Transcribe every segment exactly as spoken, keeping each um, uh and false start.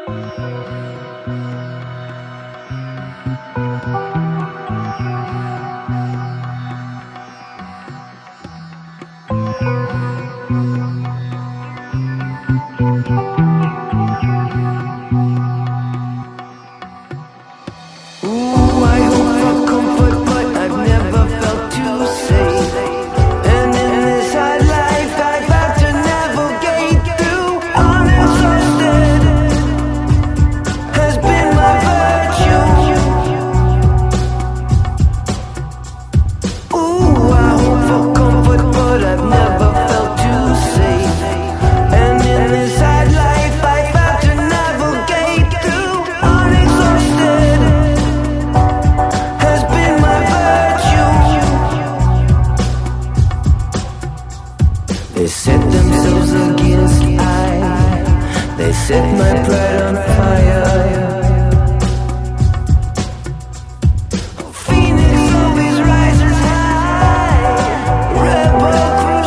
They set themselves against I. They set my pride on fire. Phoenix always rises high. Rebel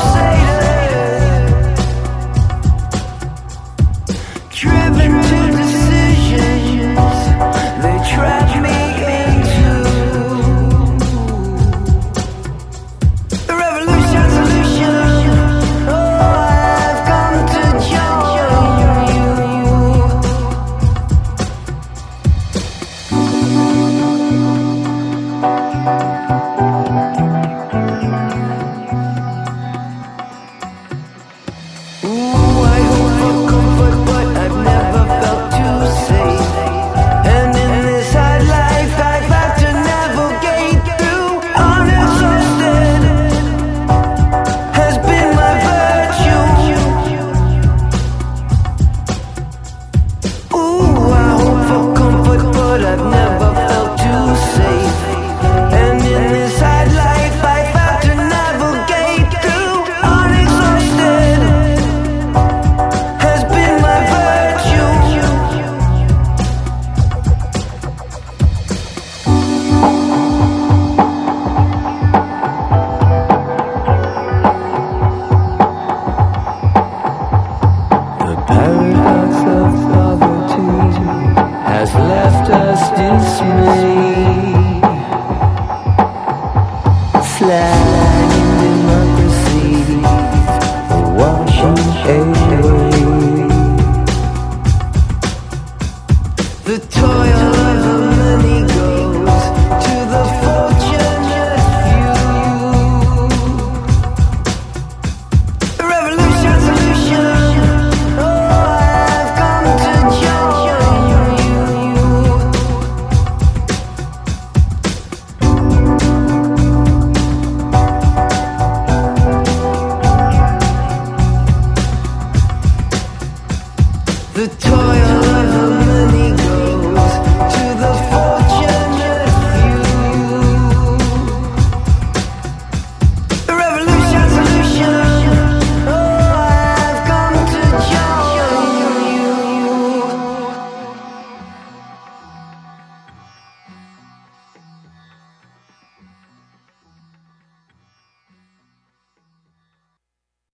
crusader, driven to decisions they trap me into. The revolution solution. Has left us dismayed, sliding democracy, washing away the toil of the many goes to the fortunate few. The revolution solution. The toil